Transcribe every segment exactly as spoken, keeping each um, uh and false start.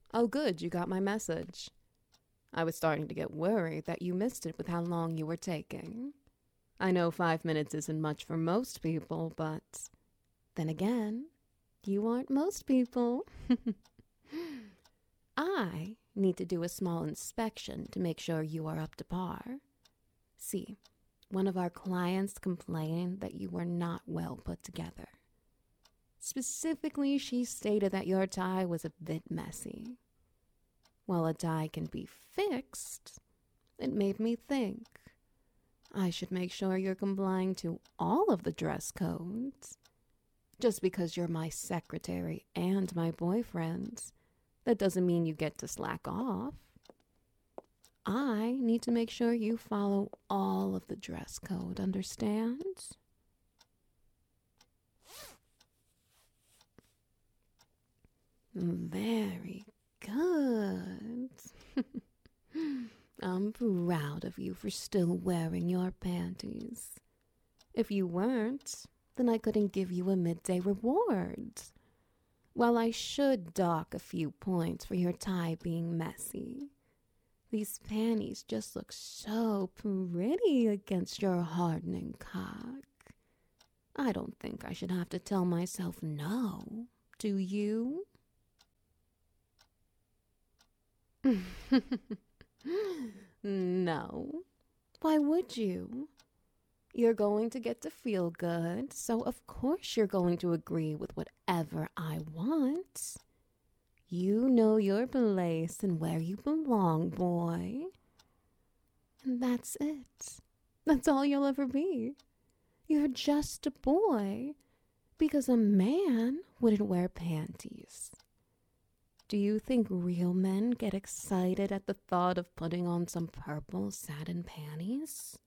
Oh, good, you got my message. I was starting to get worried that you missed it with how long you were taking. I know five minutes isn't much for most people, but then again, you aren't most people. I need to do a small inspection to make sure you are up to par. See, one of our clients complained that you were not well put together. Specifically, she stated that your tie was a bit messy. While a tie can be fixed, it made me think I should make sure you're complying to all of the dress codes. Just because you're my secretary and my boyfriend, that doesn't mean you get to slack off. I need to make sure you follow all of the dress code, understand? Very good. I'm proud of you for still wearing your panties. If you weren't, then I couldn't give you a midday reward. While I should dock a few points for your tie being messy, these panties just look so pretty against your hardening cock. I don't think I should have to tell myself no, do you? No. Why would you? You're going to get to feel good, so of course you're going to agree with whatever I want. You know your place and where you belong, boy. And that's it. That's all you'll ever be. You're just a boy, because a man wouldn't wear panties. Do you think real men get excited at the thought of putting on some purple satin panties?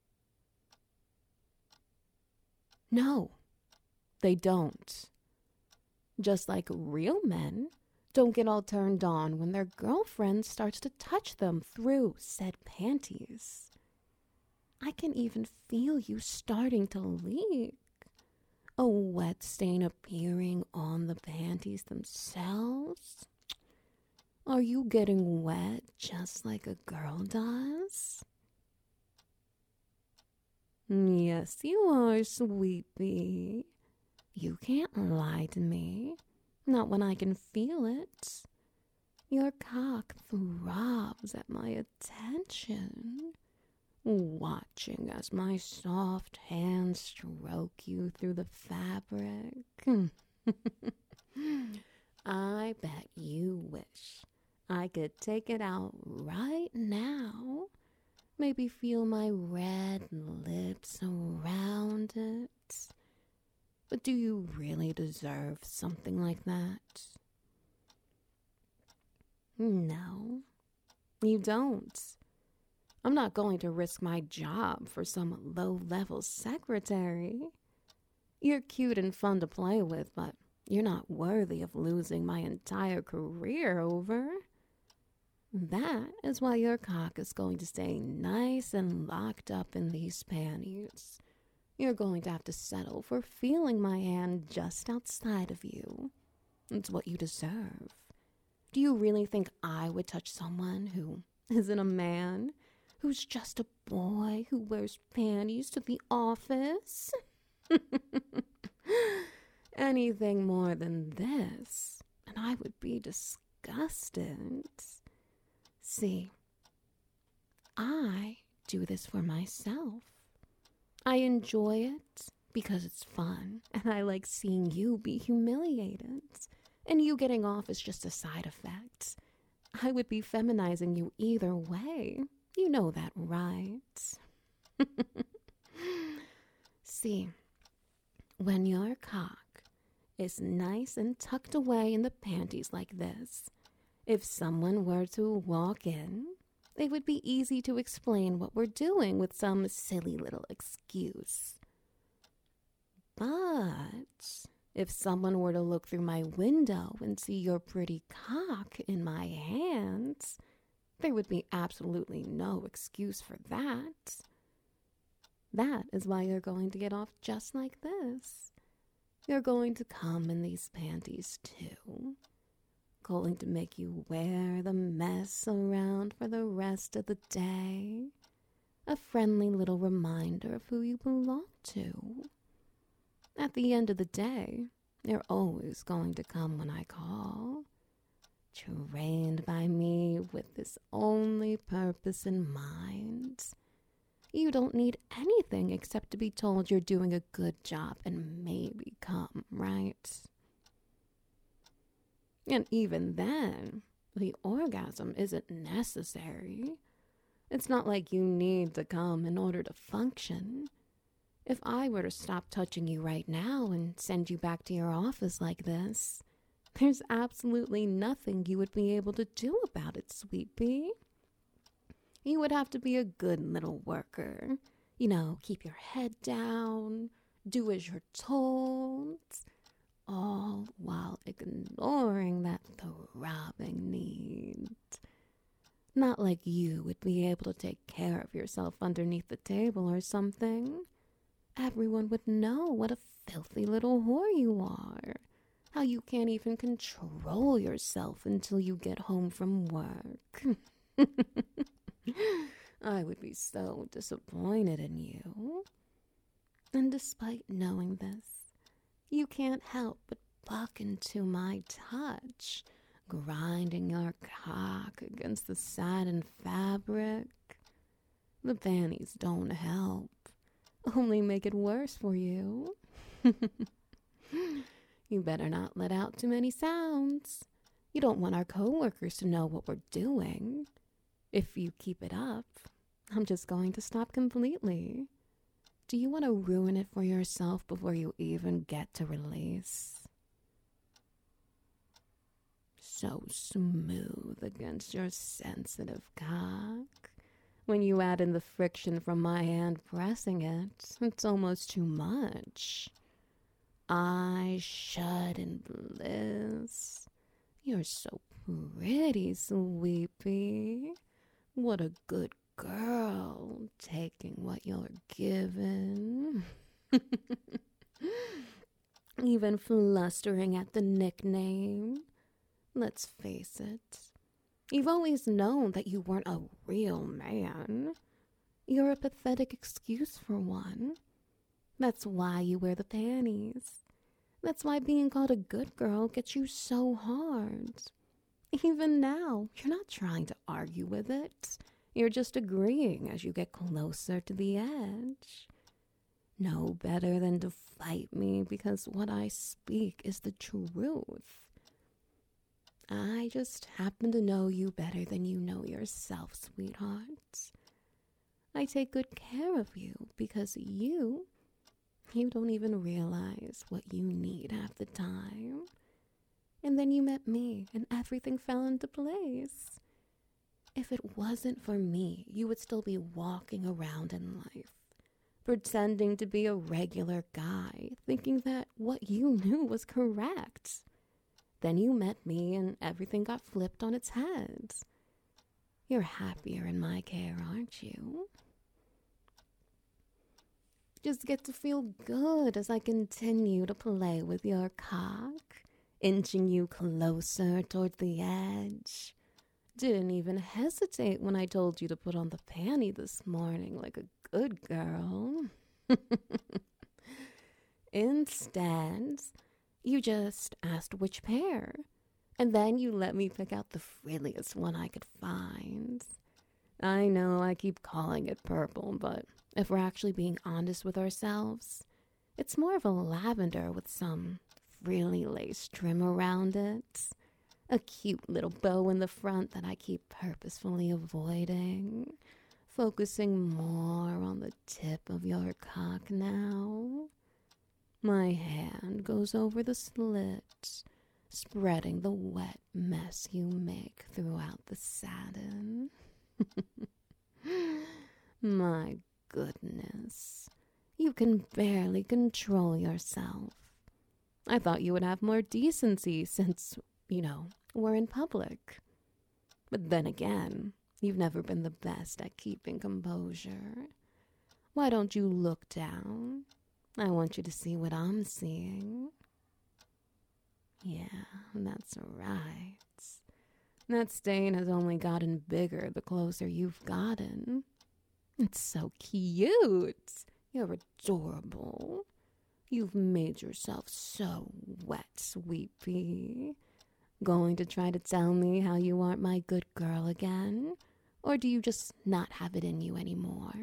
No, they don't. Just like real men don't get all turned on when their girlfriend starts to touch them through said panties. I can even feel you starting to leak. A wet stain appearing on the panties themselves. Are you getting wet just like a girl does? Yes, you are, sweetie. You can't lie to me. Not when I can feel it. Your cock throbs at my attention, watching as my soft hands stroke you through the fabric. I bet you wish I could take it out right now. Maybe feel my red lips around it. But do you really deserve something like that? No, you don't. I'm not going to risk my job for some low-level secretary. You're cute and fun to play with, but you're not worthy of losing my entire career over. That is why your cock is going to stay nice and locked up in these panties. You're going to have to settle for feeling my hand just outside of you. It's what you deserve. Do you really think I would touch someone who isn't a man? Who's just a boy who wears panties to the office? Anything more than this, and I would be disgusted. See, I do this for myself. I enjoy it because it's fun, and I like seeing you be humiliated. And you getting off is just a side effect. I would be feminizing you either way. You know that, right? See, when your cock is nice and tucked away in the panties like this, if someone were to walk in, it would be easy to explain what we're doing with some silly little excuse. But if someone were to look through my window and see your pretty cock in my hands, there would be absolutely no excuse for that. That is why you're going to get off just like this. You're going to come in these panties too. going to make you wear the mess around for the rest of the day. A friendly little reminder of who you belong to. At the end of the day, you're always going to come when I call. Trained by me with this only purpose in mind. You don't need anything except to be told you're doing a good job and maybe come, right? And even then, the orgasm isn't necessary. It's not like you need to come in order to function. If I were to stop touching you right now and send you back to your office like this, there's absolutely nothing you would be able to do about it, sweet pea. You would have to be a good little worker. You know, keep your head down, do as you're told, all while ignoring that throbbing need. Not like you would be able to take care of yourself underneath the table or something. Everyone would know what a filthy little whore you are. How you can't even control yourself until you get home from work. I would be so disappointed in you. And despite knowing this, you can't help but buck into my touch, grinding your cock against the satin fabric. The panties don't help, only make it worse for you. You better not let out too many sounds. You don't want our coworkers to know what we're doing. If you keep it up, I'm just going to stop completely. Do you want to ruin it for yourself before you even get to release? So smooth against your sensitive cock. When you add in the friction from my hand pressing it, it's almost too much. I shud in bliss. You're so pretty, sweetie. What a good girl, taking what you're given. Even flustering at the nickname. Let's face it, you've always known that you weren't a real man. You're a pathetic excuse for one. That's why you wear the panties. That's why being called a good girl gets you so hard. Even now, you're not trying to argue with it. You're just agreeing as you get closer to the edge. No better than to fight me because what I speak is the truth. I just happen to know you better than you know yourself, sweetheart. I take good care of you because you, you don't even realize what you need half the time. And then you met me and everything fell into place. If it wasn't for me, you would still be walking around in life, pretending to be a regular guy, thinking that what you knew was correct. Then you met me and everything got flipped on its head. You're happier in my care, aren't you? Just get to feel good as I continue to play with your cock, inching you closer toward the edge. Didn't even hesitate when I told you to put on the panty this morning like a good girl. Instead, you just asked which pair, and then you let me pick out the frilliest one I could find. I know I keep calling it purple, but if we're actually being honest with ourselves, it's more of a lavender with some frilly lace trim around it. A cute little bow in the front that I keep purposefully avoiding, focusing more on the tip of your cock now. My hand goes over the slit, spreading the wet mess you make throughout the satin. My goodness, you can barely control yourself. I thought you would have more decency since, you know, we're in public. But then again, you've never been the best at keeping composure. Why don't you look down? I want you to see what I'm seeing. Yeah, that's right. That stain has only gotten bigger the closer you've gotten. It's so cute. You're adorable. You've made yourself so wet, sweet pea. Going to try to tell me how you aren't my good girl again? Or do you just not have it in you anymore?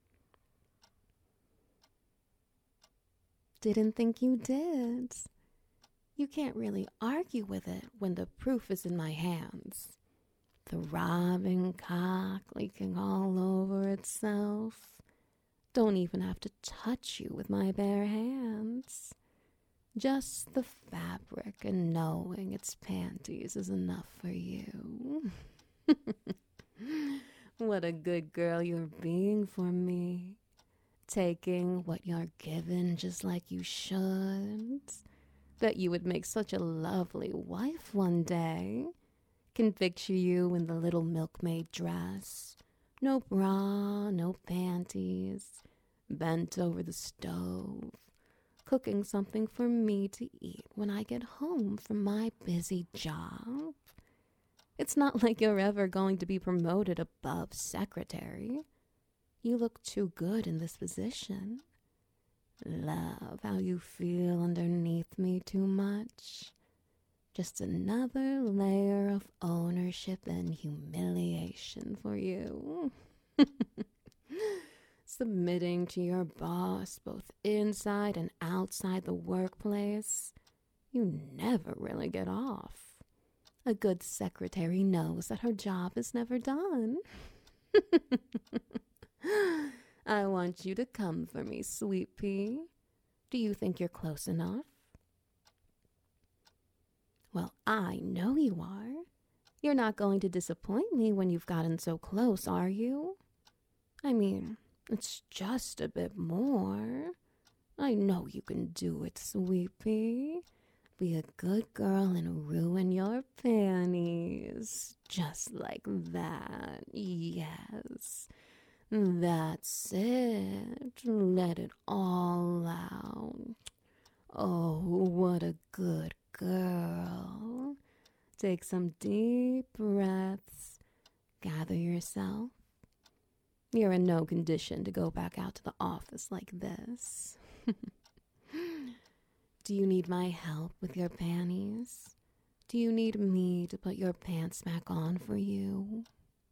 Didn't think you did. You can't really argue with it when the proof is in my hands. Throbbing cock leaking all over itself. Don't even have to touch you with my bare hands. Just the fabric and knowing it's panties is enough for you. What a good girl you're being for me. Taking what you're given just like you should. Bet you would make such a lovely wife one day. Can picture you in the little milkmaid dress. No bra, no panties. Bent over the stove. Cooking something for me to eat when I get home from my busy job. It's not like you're ever going to be promoted above secretary. You look too good in this position. Love how you feel underneath me too much. Just another layer of ownership and humiliation for you. Submitting to your boss both inside and outside the workplace. You never really get off. A good secretary knows that her job is never done. I want you to come for me, sweet pea. Do you think you're close enough? Well, I know you are. You're not going to disappoint me when you've gotten so close, are you? I mean, it's just a bit more. I know you can do it, sweet pea. Be a good girl and ruin your panties. Just like that. Yes. That's it. Let it all out. Oh, what a good girl. Take some deep breaths. Gather yourself. You're in no condition to go back out to the office like this. Do you need my help with your panties? Do you need me to put your pants back on for you?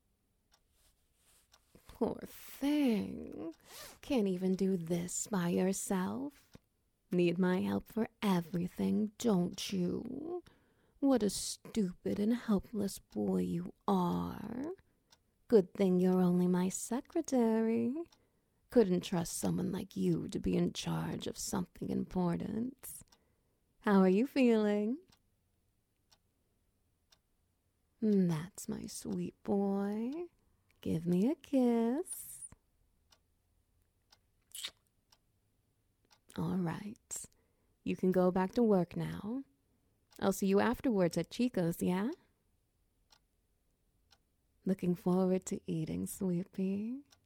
Poor thing. Can't even do this by yourself. Need my help for everything, don't you? What a stupid and helpless boy you are. Good thing you're only my secretary. Couldn't trust someone like you to be in charge of something important. How are you feeling? That's my sweet boy. Give me a kiss. All right. You can go back to work now. I'll see you afterwards at Chico's, yeah? Looking forward to eating, sweet pea.